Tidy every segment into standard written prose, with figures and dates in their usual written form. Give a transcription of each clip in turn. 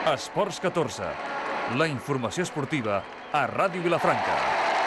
Esports 14, la informació esportiva a Ràdio Vilafranca.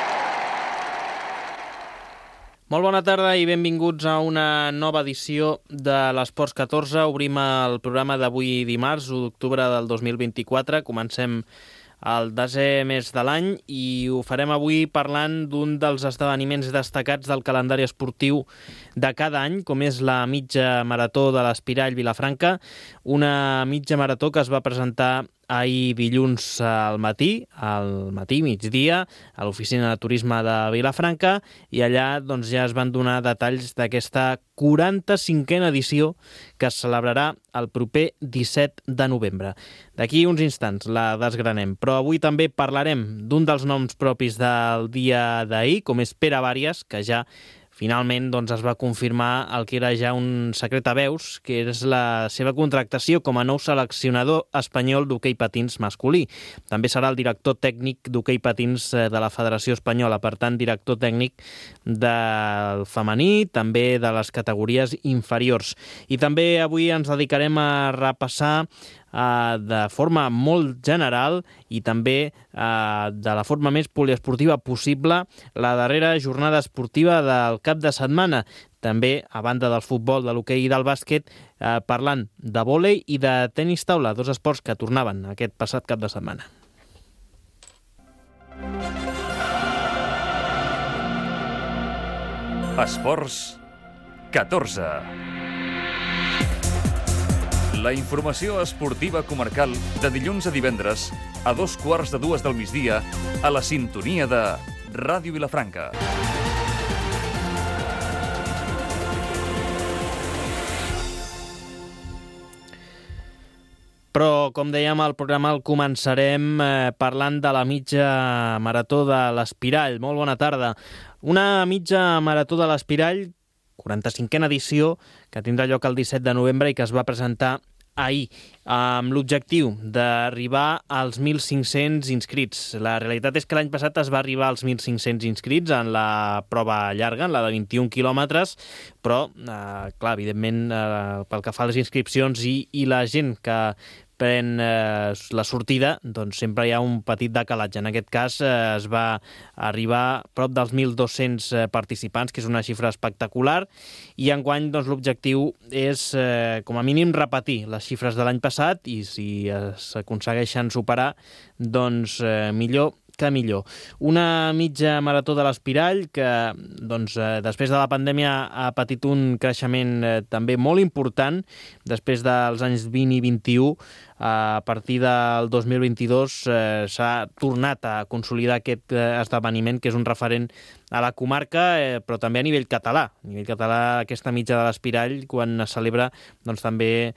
Molt bona tarda i benvinguts a una nova edició de l'Esports 14. Obrim el programa d'avui dimarts, 1 d'octubre del 2024. Comencem el 10è mes de l'any i ho farem avui parlant d'un dels esdeveniments destacats del calendari esportiu de cada any, com és la mitja marató de l'Espirall Vilafranca, una mitja marató que es va presentar ahir dilluns al matí, migdia, a l'oficina de turisme de Vilafranca, i allà ja es van donar detalls d'aquesta 45a edició que es celebrarà el proper 17 de novembre. D'aquí uns instants la desgranem, però avui també parlarem d'un dels noms propis del dia d'ahir, com és Pere Bàries, que ja finalment es va confirmar el que era ja un secret a veus, que és la seva contractació com a nou seleccionador espanyol d'hoquei patins masculí. També serà el director tècnic d'hoquei patins de la Federació Espanyola, per tant, director tècnic del femení, també de les categories inferiors. I també avui ens dedicarem a repassar de forma molt general i també de la forma més poliesportiva possible la darrera jornada esportiva del cap de setmana, també a banda del futbol, de l'hoquei i del bàsquet, parlant de vòlei i de tenis taula, dos esports que tornaven aquest passat cap de setmana. Esports 14. La informació esportiva comarcal de dilluns a divendres a 2:15 del migdia a la sintonia de Ràdio Vilafranca. Però, com dèiem, el programa el començarem parlant de la mitja marató de l'Espirall. Molt bona tarda. Una mitja marató de l'Espirall, 45a edició, que tindrà lloc el 17 de novembre i que es va presentar ahir, amb l'objectiu d'arribar als 1.500 inscrits. La realitat és que l'any passat es va arribar als 1.500 inscrits en la prova llarga, en la de 21 quilòmetres, però, clar, evidentment, pel que fa a les inscripcions i la gent que pren la sortida, doncs sempre hi ha un petit decalatge. En aquest cas es va arribar a prop dels 1.200 participants, que és una xifra espectacular, i enguany l'objectiu és com a mínim repetir les xifres de l'any passat, i si s'aconsegueixen superar, doncs millor que millor. Una mitja marató de l'Espirall que després de la pandèmia ha patit un creixement també molt important. Després dels anys 20 i 21, a partir del 2022 s'ha tornat a consolidar aquest esdeveniment, que és un referent a la comarca, però també a nivell català. A nivell català, aquesta mitja de l'Espirall, quan es celebra, també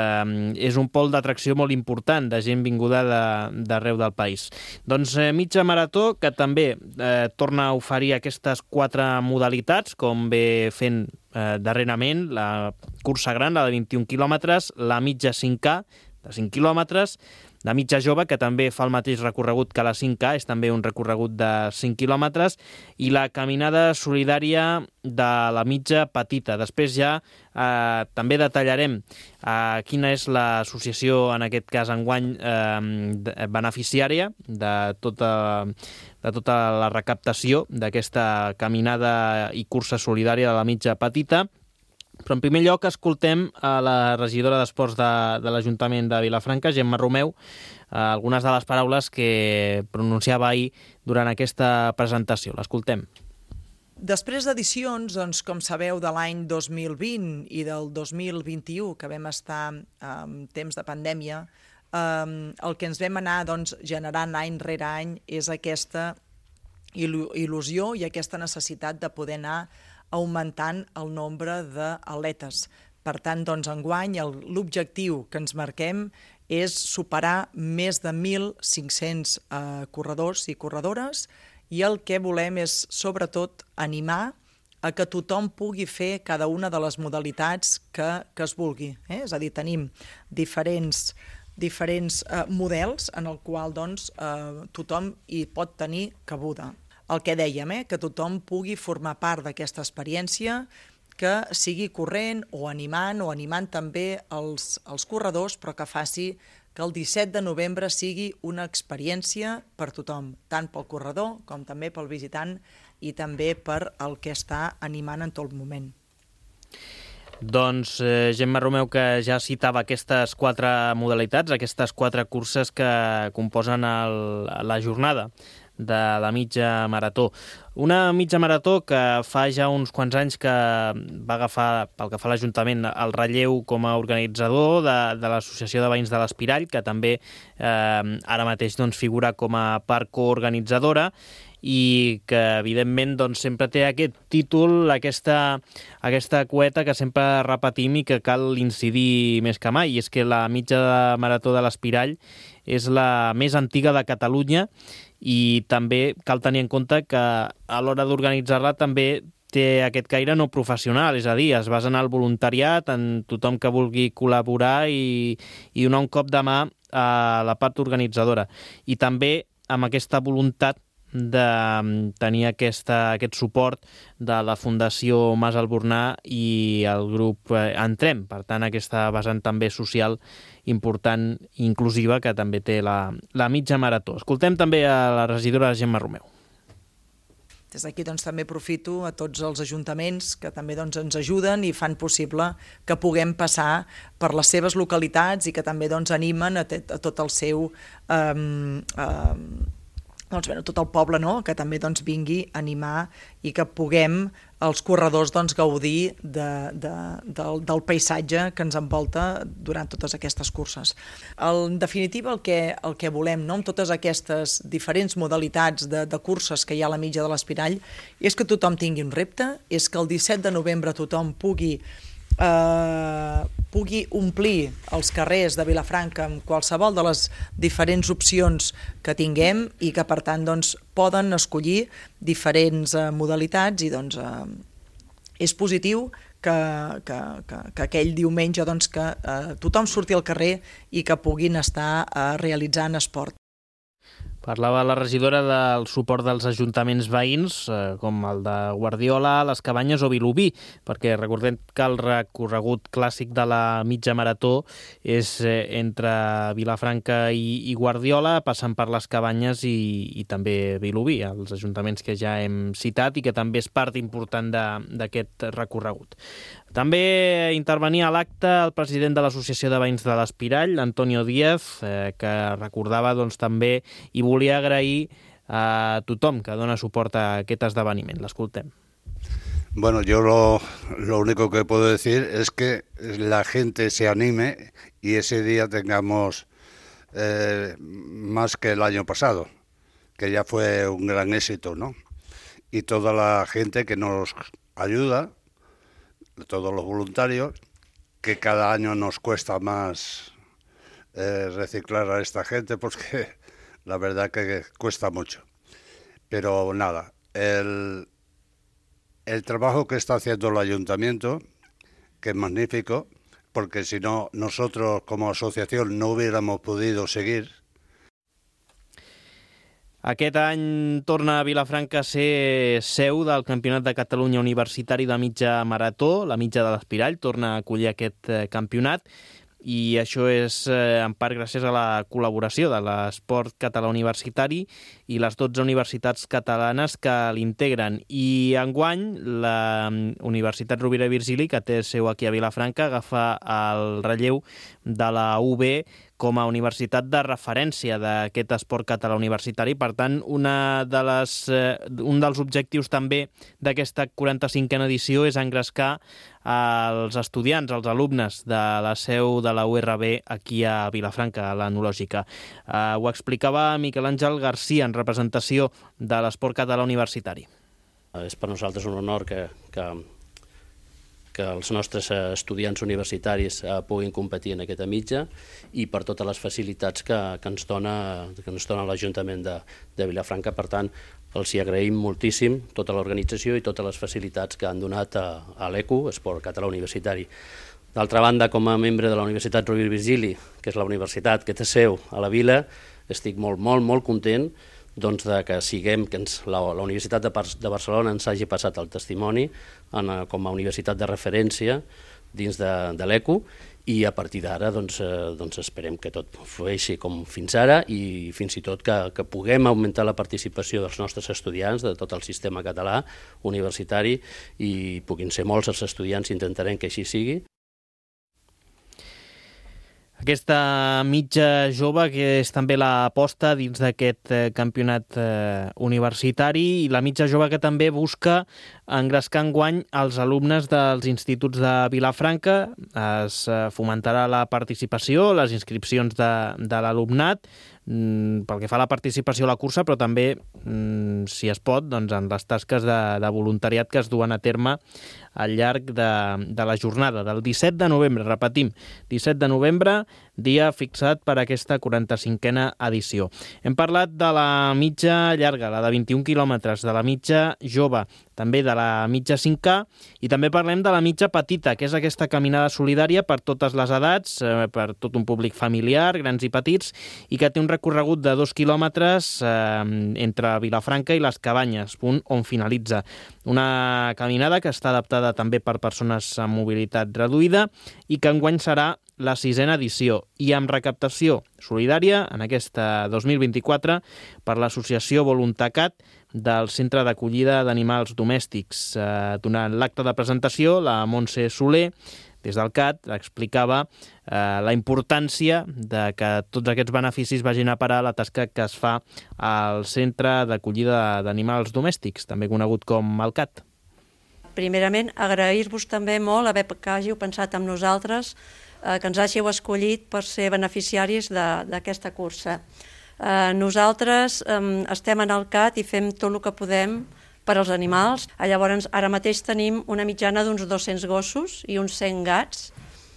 és un pol d'atracció molt important de gent vinguda d'arreu del país. Mitja marató que també torna a oferir aquestes 4 modalitats, com ve fent darrerament la cursa gran, la de 21 quilòmetres, la mitja 5K, de 5 quilòmetres, la mitja jove, que també fa el mateix recorregut que la 5K, és també un recorregut de 5 quilòmetres, i la caminada solidària de la mitja petita. Després ja també detallarem quina és l'associació, en aquest cas enguany, beneficiària de tota la recaptació d'aquesta caminada i cursa solidària de la mitja petita. Però en primer lloc escoltem a la regidora d'Esports de l'Ajuntament de Vilafranca, Gemma Romeu, algunes de les paraules que pronunciava ahir durant aquesta presentació. L'escoltem. Després d'edicions, com sabeu, de l'any 2020 i del 2021, que vam estar en temps de pandèmia, el que ens vam anar generant any rere any és aquesta il·lusió i aquesta necessitat de poder anar augmentant el nombre d'atletes. Per tant, enguany l'objectiu que ens marquem és superar més de 1.500 corredors i corredores, i el que volem és, sobretot, animar a que tothom pugui fer cada una de les modalitats que es vulgui. És a dir, tenim diferents models en el qual tothom hi pot tenir cabuda. El que dèiem, que tothom pugui formar part d'aquesta experiència, que sigui corrent o animant també els corredors, però que faci que el 17 de novembre sigui una experiència per tothom, tant pel corredor com també pel visitant i també per el que està animant en tot moment. Doncs Gemma Romeu, que ja citava aquestes 4 modalitats, aquestes 4 curses que composen la jornada de la mitja marató. Una mitja marató que fa ja uns quants anys que va agafar, pel que fa a l'Ajuntament, el relleu com a organitzador de l'Associació de Veïns de l'Espirall, que també ara mateix figura com a part coorganitzadora, i que evidentment sempre té aquest títol, aquesta cueta que sempre repetim i que cal incidir més que mai, i és que la mitja marató de l'Espirall és la més antiga de Catalunya i també cal tenir en compte que a l'hora d'organitzar-la també té aquest caire no professional, és a dir, es basa en el voluntariat, en tothom que vulgui col·laborar i donar un cop de mà a la part organitzadora. I també amb aquesta voluntat de tenir aquest suport de la Fundació Mas Albornà i el grup Entrem. Per tant, aquesta vessant també social important i inclusiva que també té la mitja marató. Escoltem també a la regidora Gemma Romeu. Des d'aquí també aprofito a tots els ajuntaments que també ens ajuden i fan possible que puguem passar per les seves localitats i que també animen a tot el seu tot el poble, que també vingui a animar i que puguem els corredors gaudir del paisatge que ens envolta durant totes aquestes curses. En definitiva, el que volem amb totes aquestes diferents modalitats de curses que hi ha a la mitja de l'Espirall és que tothom tingui un repte, és que el 17 de novembre tothom pugui omplir els carrers de Vilafranca amb qualsevol de les diferents opcions que tinguem i que, per tant, poden escollir diferents modalitats i és positiu que aquell diumenge que tothom surti al carrer i que puguin estar realitzant esport. Parlava la regidora del suport dels ajuntaments veïns, com el de Guardiola, Les Cabanyes o Vilobí, perquè recordem que el recorregut clàssic de la mitja marató és entre Vilafranca i Guardiola, passant per Les Cabanyes i també Vilobí, els ajuntaments que ja hem citat i que també és part important d'aquest recorregut. També intervenia a l'acte el president de l'Associació de Veïns de l'Espirall, Antonio Díaz, que recordava també i volia agrair a tothom que dona suport a aquest esdeveniment. L'escoltem. Bueno, yo lo único que puedo decir es que la gente se anime y ese día tengamos más que el año pasado, que ya fue un gran éxito, ¿no? Y toda la gente que nos ayuda, todos los voluntarios, que cada año nos cuesta más reciclar a esta gente porque la verdad que cuesta mucho. Pero nada, el trabajo que está haciendo el ayuntamiento, que es magnífico, porque si no, nosotros como asociación no hubiéramos podido seguir. Aquest any torna a Vilafranca a ser seu del Campionat de Catalunya Universitari de Mitja Marató, la mitja de l'Espirall, torna a acollir aquest campionat, i això és en part gràcies a la col·laboració de l'esport català universitari i les 12 universitats catalanes que l'integren. I enguany la Universitat Rovira i Virgili, que té seu aquí a Vilafranca, agafa el relleu de la UB com a universitat de referència d'aquest esport català universitari. Per tant, un dels objectius també d'aquesta 45a edició és engrescar els estudiants, els alumnes de la seu de la URB aquí a Vilafranca, a l'Enològica. Ho explicava Miquel Àngel Garcia en representació de l'esport català universitari. És per nosaltres un honor que els nostres estudiants universitaris puguin competir en aquesta mitja i per totes les facilitats que ens dona l'Ajuntament de Vilafranca. Per tant, els hi agraïm moltíssim tota l'organització i totes les facilitats que han donat a l'ECU, Esport Català Universitari. D'altra banda, com a membre de la Universitat Rovira i Virgili, que és la universitat que té seu a la vila, estic molt, molt, molt content de que la Universitat de Barcelona ens hagi passat el testimoni com a universitat de referència dins de l'ECO, i a partir d'ara doncs esperem que tot flueixi com fins ara i fins i tot que puguem augmentar la participació dels nostres estudiants, de tot el sistema català universitari, i puguin ser molts els estudiants, intentarem que així sigui. Aquesta mitja jove, que és també l'aposta dins d'aquest campionat universitari, i la mitja jove que també busca engrescar enguany els alumnes dels instituts de Vilafranca. Es fomentarà la participació, les inscripcions de l'alumnat, pel que fa a la participació a la cursa, però també, si es pot, doncs, en les tasques de voluntariat que es duen a terme al llarg de la jornada del 17 de novembre. Repetim, 17 de novembre, dia fixat per aquesta 45a edició. Hem parlat de la mitja llarga, la de 21 quilòmetres, de la mitja jove, també de la mitja 5K, i també parlem de la mitja petita, que és aquesta caminada solidària per totes les edats, per tot un públic familiar, grans i petits, i que té un recorregut de 2 quilòmetres entre Vilafranca i les Cabanyes, punt on finalitza. Una caminada que està adaptada també per persones amb mobilitat reduïda i que enguany serà la 6a edició, i amb recaptació solidària en aquesta 2024 per l'associació Voluntacat del Centre d'Acollida d'Animals Domèstics. Durant l'acte de presentació, la Montse Soler, des del CAT, explicava la importància de que tots aquests beneficis vagin a parar la tasca que es fa al Centre d'Acollida d'Animals Domèstics, també conegut com el CAT. Primerament, agrair-vos també molt que hàgiu pensat en nosaltres, que ens hàgiu escollit per ser beneficiaris d'aquesta cursa. Nosaltres estem en el CAT i fem tot el que podem per als animals. Llavors, ara mateix tenim una mitjana d'uns 200 gossos i uns 100 gats.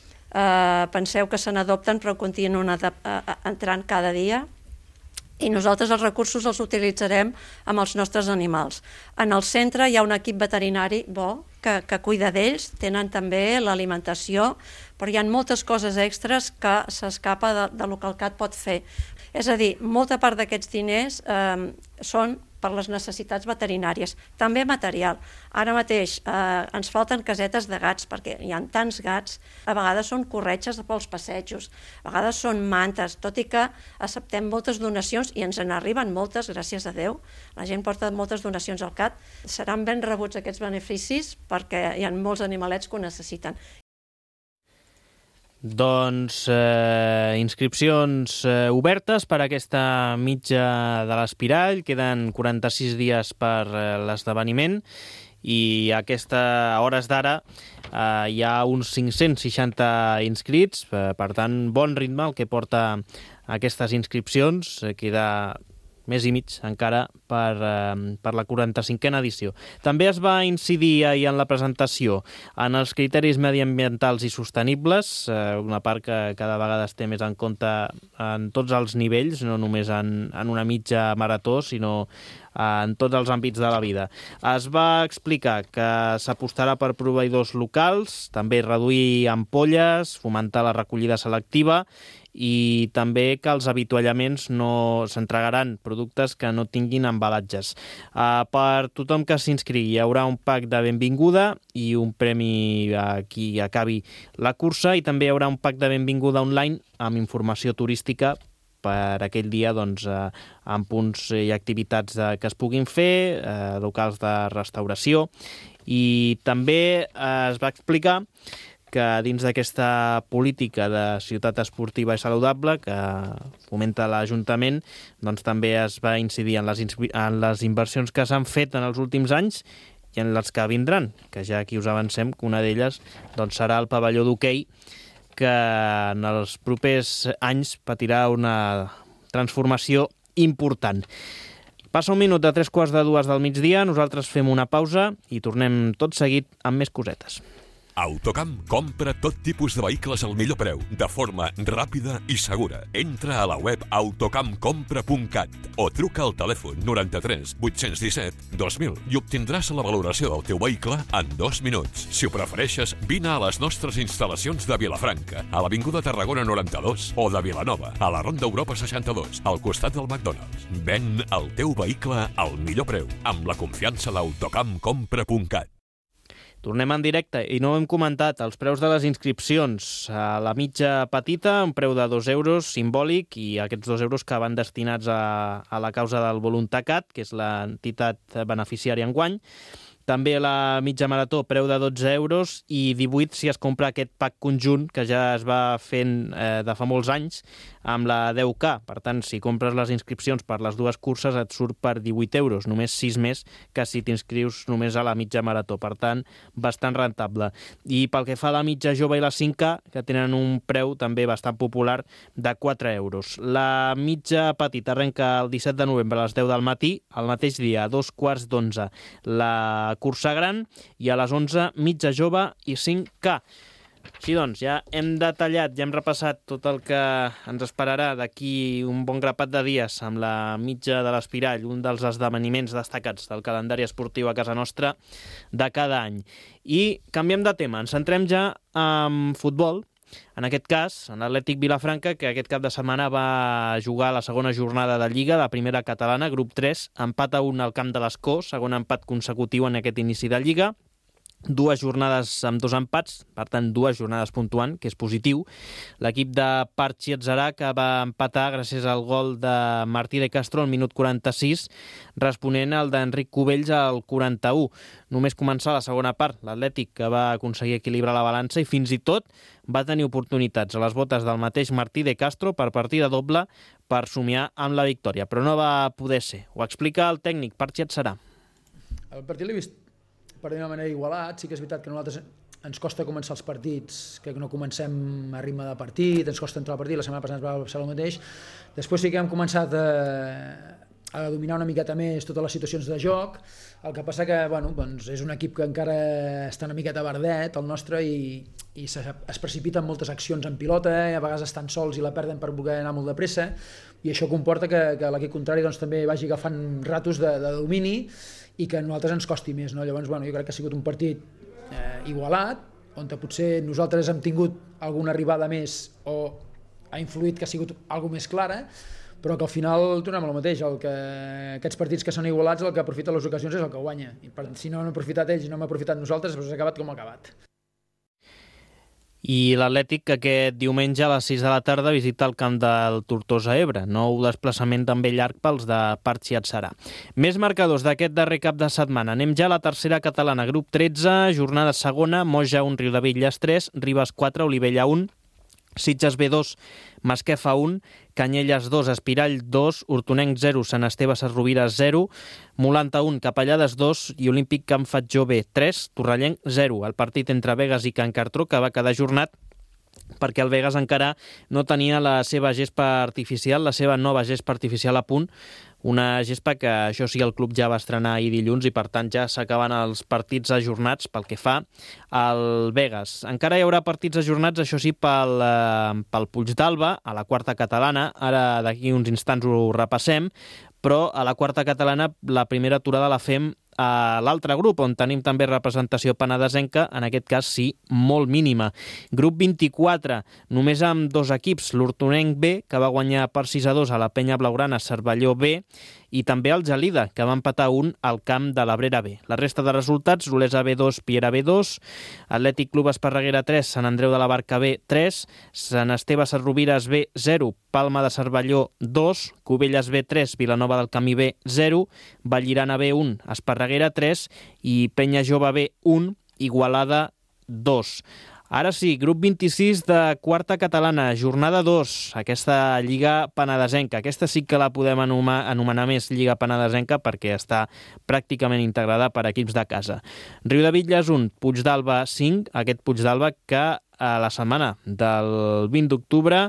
Penseu que se n'adopten, però continuen entrant cada dia. I nosaltres els recursos els utilitzarem amb els nostres animals. En el centre hi ha un equip veterinari bo que cuida d'ells, tenen també l'alimentació, però hi ha moltes coses extres que s'escapa del que el CAT pot fer. És a dir, molta part d'aquests diners són per les necessitats veterinàries, també material. Ara mateix ens falten casetes de gats, perquè hi ha tants gats, a vegades són corretges pels passejos, a vegades són mantes, tot i que acceptem moltes donacions, i ens en arriben moltes, gràcies a Déu. La gent porta moltes donacions al CAT. Seran ben rebuts aquests beneficis perquè hi ha molts animalets que ho necessiten. Doncs inscripcions obertes per aquesta mitja de l'Espirall. Queden 46 dies per l'esdeveniment i a hores d'ara hi ha uns 560 inscrits. Per tant, bon ritme el que porta aquestes inscripcions. Queda més i mig encara per la 45a edició. També es va incidir ahir en la presentació en els criteris mediambientals i sostenibles, una part que cada vegada es té més en compte en tots els nivells, no només en una mitja marató, sinó en tots els àmbits de la vida. Es va explicar que s'apostarà per proveïdors locals, també reduir ampolles, fomentar la recollida selectiva i també que els avituallaments no s'entregaran productes que no tinguin embalatges. Per tothom que s'inscrigui hi haurà un pack de benvinguda i un premi a qui acabi la cursa, i també hi haurà un pack de benvinguda online amb informació turística per aquell dia, doncs, amb punts i activitats que es puguin fer, locals de restauració. I també es va explicar que dins d'aquesta política de ciutat esportiva i saludable que fomenta l'Ajuntament, doncs també es va incidir en les inversions que s'han fet en els últims anys i en les que vindran, que ja aquí us avancem que una d'elles doncs, serà el pavelló d'hoquei, que en els propers anys patirà una transformació important. Passa un minut de 3:45 del migdia, nosaltres fem una pausa i tornem tot seguit amb més cosetes. Autocamp compra tot tipus de vehicles al millor preu, de forma ràpida i segura. Entra a la web autocampcompra.cat o truca al telèfon 93 817 2000 i obtindràs la valoració del teu vehicle en 2 minuts. Si ho prefereixes, vine a les nostres instal·lacions de Vilafranca, a l'Avinguda Tarragona 92, o de Vilanova, a la Ronda Europa 62, al costat del McDonald's. Ven el teu vehicle al millor preu, amb la confiança d'Autocampcompra.cat. Tornem en directe i no ho hem comentat, els preus de les inscripcions. A la mitja petita, un preu de 2 euros simbòlic, i aquests 2 euros que van destinats a la causa del Voluntacat, que és l'entitat beneficiària enguany. També la mitja marató, preu de 12 euros i 18 si es compra aquest pack conjunt que ja es va fent de fa molts anys amb la 10K. Per tant, si compres les inscripcions per les dues curses et surt per 18 euros, només 6 més que si t'inscrius només a la mitja marató. Per tant, bastant rentable. I pel que fa a la mitja jove i la 5K, que tenen un preu també bastant popular de 4 euros. La mitja petita arrenca el 17 de novembre a les 10 del matí, el mateix dia, a 2:15, la cursa gran, i a les 11 mitja jove i 5K. Així doncs, ja hem detallat, ja hem repassat tot el que ens esperarà d'aquí un bon grapat de dies amb la mitja de l'Espirall, un dels esdeveniments destacats del calendari esportiu a casa nostra de cada any. I canviem de tema, ens centrem ja en futbol. En aquest cas, en l'Atlètic Vilafranca, que aquest cap de setmana va jugar la segona jornada de Lliga, la primera catalana, grup 3, empat a 1 al camp de l'Escó, segon empat consecutiu en aquest inici de Lliga, 2 jornades amb 2 empats, per tant 2 jornades puntuant, que és positiu. L'equip de Parchi Atzarà, que va empatar gràcies al gol de Martí de Castro al minut 46, responent al d'Enric Cubells al 41. Només començar la segona part, l'Atlètic, que va aconseguir equilibrar la balança i fins i tot va tenir oportunitats a les botes del mateix Martí de Castro per partida doble per somiar amb la victòria, però no va poder ser. Ho explica el tècnic Parchi Atzarà. El partit l'he vist per d'una manera igualat. Sí que és veritat que a nosaltres ens costa començar els partits, que no comencem a ritme de partit, ens costa entrar al partit, la setmana passada ens va passar el mateix. Després sí que hem començat a dominar una miqueta més totes les situacions de joc. El que passa que doncs és un equip que encara està una miqueta verdet, el nostre, i es precipiten moltes accions en pilota, a vegades estan sols i la perden per voler anar molt de pressa, i això comporta que l'equip contrari doncs, també vagi agafant ratos de domini i que a nosaltres ens costi més, no? Llavors, jo crec que ha sigut un partit igualat, on potser nosaltres hem tingut alguna arribada més o ha influït que ha sigut alguna més clara, però que al final tornem al mateix, aquests partits que són igualats, el que aprofita les ocasions és el que guanya. I si no han aprofitat ells i no hem aprofitat nosaltres, doncs ha acabat com ha acabat. I l'Atlètic, que aquest diumenge a les 6 de la tarda visita el camp del Tortosa Ebre. Nou desplaçament també llarg pels de Parchi Atzarà. Més marcadors d'aquest darrer cap de setmana. Anem ja a la tercera catalana, grup 13, jornada segona, Moja 1, Riudebitlles 3, Ribes 4, Olivella 1, Sitges B2, Masquefa 1, Canyelles 2, Espirall 2, Hortonenc 0, Sant Esteve Sesrovires 0, Molanta 1, Capellades 2 i Olímpic Can Fatjó B 3, Torrellenc 0. El partit entre Begues i Can Cartró, que va quedar ajornat perquè el Begues encara no tenia la seva gespa artificial, la seva nova gespa artificial a punt, una gespa que, això sí, el club ja va estrenar ahir dilluns i, per tant, ja s'acaben els partits ajornats pel que fa al Begues. Encara hi haurà partits ajornats, això sí, pel Puigdàlber, a la quarta catalana. Ara, d'aquí uns instants, ho repassem, però a la quarta catalana la primera aturada la fem a l'altre grup, on tenim també representació penedesenca, en aquest cas sí, molt mínima. Grup 24, només amb 2 equips, l'Hortonenc B, que va guanyar per 6-2 a la Penya Blaugrana Cervelló B, i també el Gelida, que va empatar 1 al camp de l'Abrera B. La resta de resultats, Olesa B2, Piera B2, Atlètic Club Esparreguera 3, Sant Andreu de la Barca B 3, Sant Esteve Sesrovires B 0, Palma de Cervelló 2, Cubelles B 3, Vilanova del Camí B 0, Vallirana B 1, Esparreguera 3 i Penya Jove B 1, Igualada 2. Ara sí, grup 26 de quarta catalana, jornada 2, aquesta Lliga Penedesenca. Aquesta sí que la podem anomenar més Lliga Penedesenca perquè està pràcticament integrada per equips de casa. Riudebitlles 1, Puigdàlber 5, aquest Puigdàlber que a la setmana del 20 d'octubre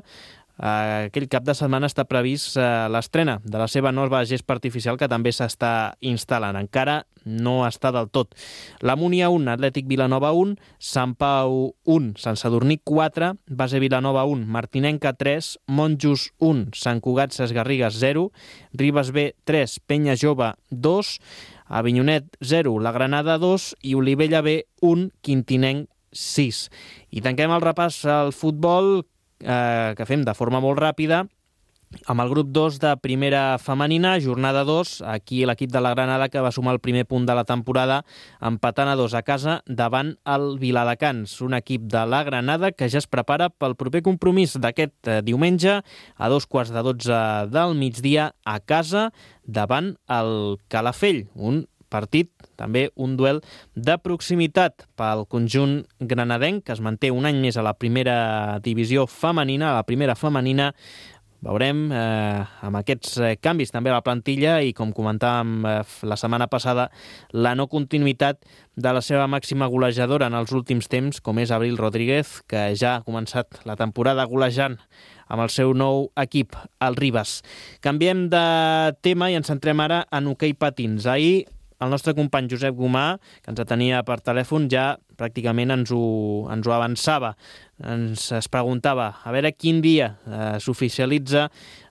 aquell cap de setmana està previst l'estrena de la seva nova gespa artificial que també s'està instal·lant. Encara no està del tot. La Múnia 1, Atlètic Vilanova 1, Sant Pau 1, Sant Sadurní 4, Base Vilanova 1, Martinenca 3, Monjos 1, Sant Cugat Sesgarrigues 0, Ribes B 3, Penya Jove 2, Avinyonet 0, La Granada 2 i Olivella B 1, Quintinenc 6. I tanquem el repàs al futbol que fem de forma molt ràpida Amb el grup 2 de primera femenina, jornada 2, aquí l'equip de la Granada que va sumar el primer punt de la temporada empatant a 2 a casa davant el Viladecans, un equip de la Granada que ja es prepara pel proper compromís d'aquest diumenge a 2:15 del migdia a casa davant el Calafell, un partit, també un duel de proximitat pel conjunt granadenc, que es manté un any més a la primera divisió femenina, a la primera femenina. Veurem amb aquests canvis també a la plantilla i, com comentàvem la setmana passada, la no continuïtat de la seva màxima golejadora en els últims temps, com és Abril Rodríguez, que ja ha començat la temporada golejant amb el seu nou equip, el Ribas. Canviem de tema i ens centrem ara en hoquei patins. Ahir el nostre company Josep Gomà, que ens atenia per telèfon, ja pràcticament ens ho avançava. Es preguntava a veure quin dia s'oficialitza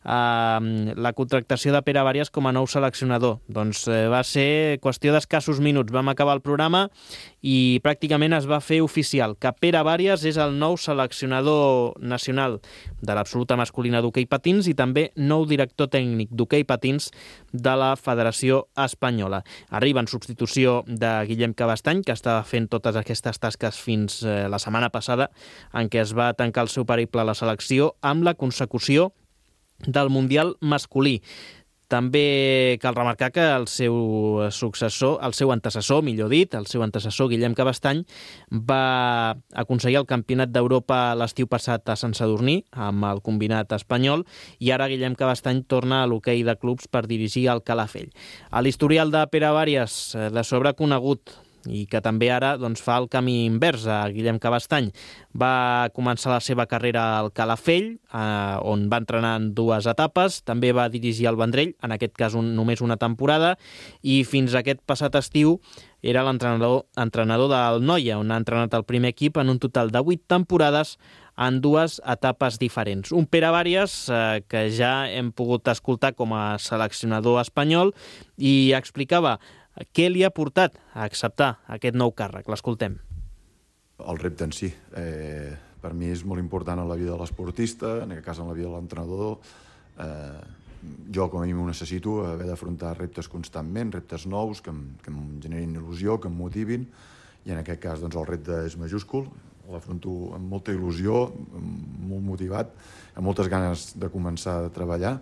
la contractació de Pere Bàries com a nou seleccionador. Doncs va ser qüestió d'escassos minuts. Vam acabar el programa i pràcticament es va fer oficial que Pere Bàries és el nou seleccionador nacional de l'absoluta masculina d'hoquei patins i també nou director tècnic d'hoquei patins de la Federació Espanyola. Arriba en substitució de Guillem Cabestany, que estava fent totes aquestes tasques fins la setmana passada, en què es va tancar el seu periple a la selecció amb la consecució del Mundial masculí. També cal remarcar que el seu antecessor, Guillem Cabestany, va aconseguir el Campionat d'Europa l'estiu passat a Sant Sadurní amb el combinat espanyol i ara Guillem Cabestany torna a l'hoquei de clubs per dirigir el Calafell. A l'historial de Pere Bàries, de sobre conegut, i que també ara fa el camí invers a Guillem Cabestany. Va començar la seva carrera al Calafell, on va entrenar en 2 etapes, també va dirigir el Vendrell, en aquest cas només una temporada, i fins aquest passat estiu era l'entrenador del Noia, on ha entrenat el primer equip en un total de 8 temporades en 2 etapes diferents. Un Pere Bàries que ja hem pogut escoltar com a seleccionador espanyol i explicava què li ha portat a acceptar aquest nou càrrec. L'escoltem. El repte en si. Per mi és molt important en la vida de l'esportista, en aquest cas en la vida de l'entrenador. Jo, com a mínim, ho necessito, haver d'afrontar reptes constantment, reptes nous, que em generin il·lusió, que em motivin, i en aquest cas el repte és majúscul. L'afronto amb molta il·lusió, molt motivat, amb moltes ganes de començar a treballar.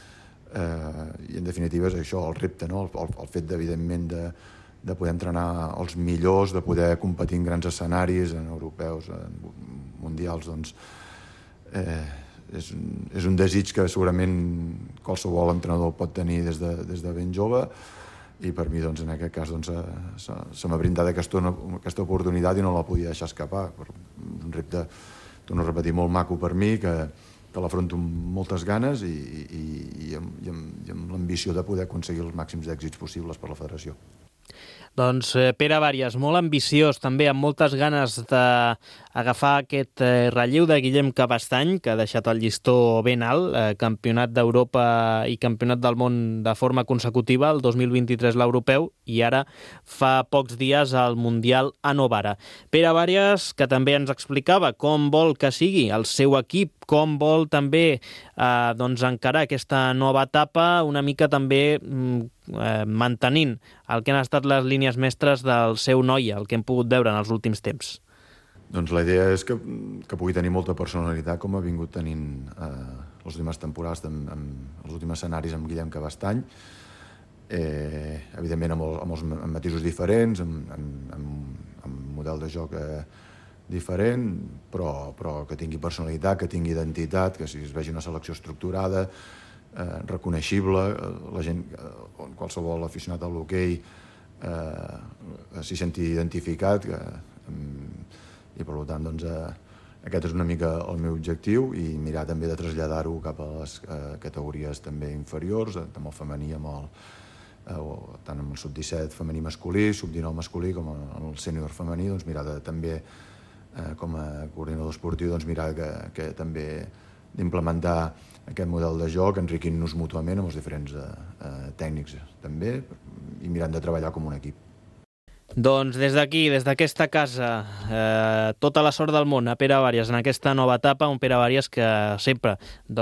I en definitiva és això, el repte, no? El fet evidentment de poder entrenar els millors, de poder competir en grans escenaris, en europeus, en mundials, és un desig que segurament qualsevol entrenador pot tenir des de ben jove, i per mi en aquest cas se m'ha brindat aquesta oportunitat i no la podia deixar escapar. Un repte, torno a repetir, molt maco per mi, que l'afronto amb moltes ganes i amb l'ambició de poder aconseguir els màxims d'èxits possibles per la federació. Doncs Pere Bàries, molt ambiciós, també amb moltes ganes d'agafar aquest relleu de Guillem Cabestany, que ha deixat el llistó ben alt, campionat d'Europa i campionat del món de forma consecutiva, el 2023 l'europeu, i ara fa pocs dies el Mundial a Novara. Pere Bàries, que també ens explicava com vol que sigui el seu equip, com vol també encarar aquesta nova etapa, una mica també mantenint el que han estat les línies mestres del seu Noia, el que hem pogut veure en els últims temps. Doncs la idea és que pugui tenir molta personalitat, com ha vingut tenint les últimes temporades, els últims escenaris amb Guillem Cabestany, evidentment amb matisos diferents, amb model de joc diferent, però que tingui personalitat, que tingui identitat, que es vegi una selecció estructurada, reconeixible, la gent, qualsevol aficionat a l'hoquei s'hi senti identificat, i per tant aquest és una mica el meu objectiu, i mirar també de traslladar-ho cap a les categories també inferiors, tant el femení tant amb el sub-17 femení masculí, sub-19 masculí, com el sènior femení, mirar de també com a coordinador esportiu mirar que també d'implementar aquest model de joc, enriquint-nos mútuament amb els diferents tècnics també, i mirant de treballar com un equip. Doncs des d'aquí, des d'aquesta casa, tota la sort del món a Pere Bàries en aquesta nova etapa, un Pere Bàries que sempre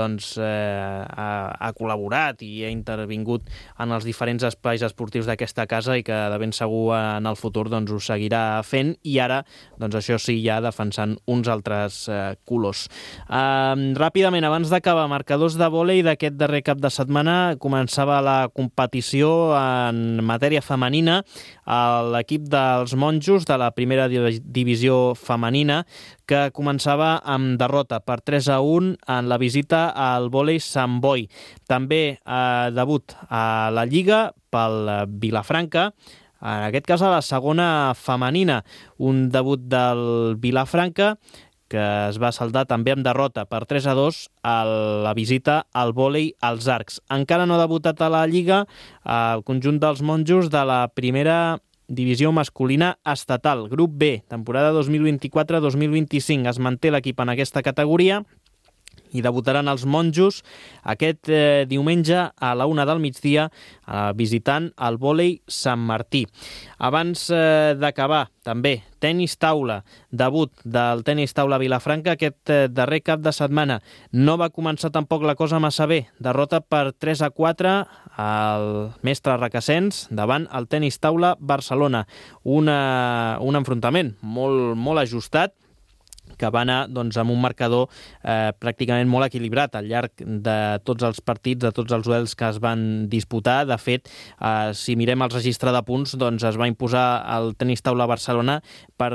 ha col·laborat i ha intervingut en els diferents espais esportius d'aquesta casa i que de ben segur en el futur ho seguirà fent, i ara, això sí, ja defensant uns altres colors. Ràpidament, abans d'acabar, marcadors de vòlei d'aquest darrer cap de setmana. Començava la competició en matèria femenina. L'equip dels monjos de la primera divisió femenina, que començava amb derrota per 3-1 en la visita al vòlei Sant Boi. També debut a la Lliga pel Vilafranca, en aquest cas a la segona femenina, un debut del Vilafranca que es va saldar també amb derrota per 3-2 a la visita al vòlei als Arcs. Encara no ha debutat a la Lliga el conjunt dels monjos de la primera divisió masculina estatal, grup B, temporada 2024-2025. Es manté l'equip en aquesta categoria i debutaran els monjos aquest diumenge a la 1 del migdia visitant el vòlei Sant Martí. Abans d'acabar, també, tenis taula, debut del tenis taula Vilafranca aquest darrer cap de setmana. No va començar tampoc la cosa massa bé. Derrota per 3-4 al Mestre Requesens davant el tenis taula Barcelona. Un enfrontament molt ajustat, que va anar amb un marcador pràcticament molt equilibrat al llarg de tots els partits, de tots els duels que es van disputar. De fet, si mirem el registre de punts, es va imposar el tenis taula Barcelona per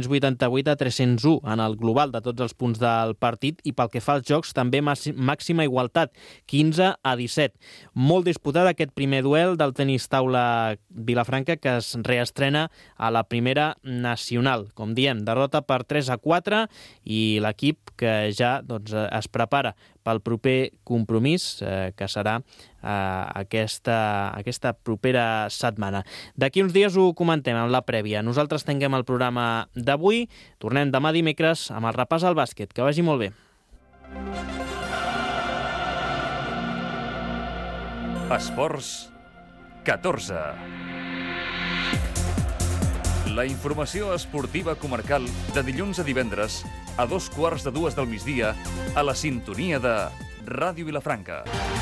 288-301 en el global de tots els punts del partit, i pel que fa als jocs també màxima igualtat, 15-17. Molt disputat aquest primer duel del tenis taula Vilafranca, que es reestrena a la primera nacional. Com diem, derrota per 3-4, i l'equip que ja es prepara pel proper compromís, que serà aquesta propera setmana. D'aquí uns dies ho comentem en la prèvia. Nosaltres tanquem el programa d'avui. Tornem demà dimecres amb el repàs al bàsquet. Que vagi molt bé. Esports 14. La informació esportiva comarcal de dilluns a divendres a 2:15 del migdia a la sintonia de Ràdio Vilafranca.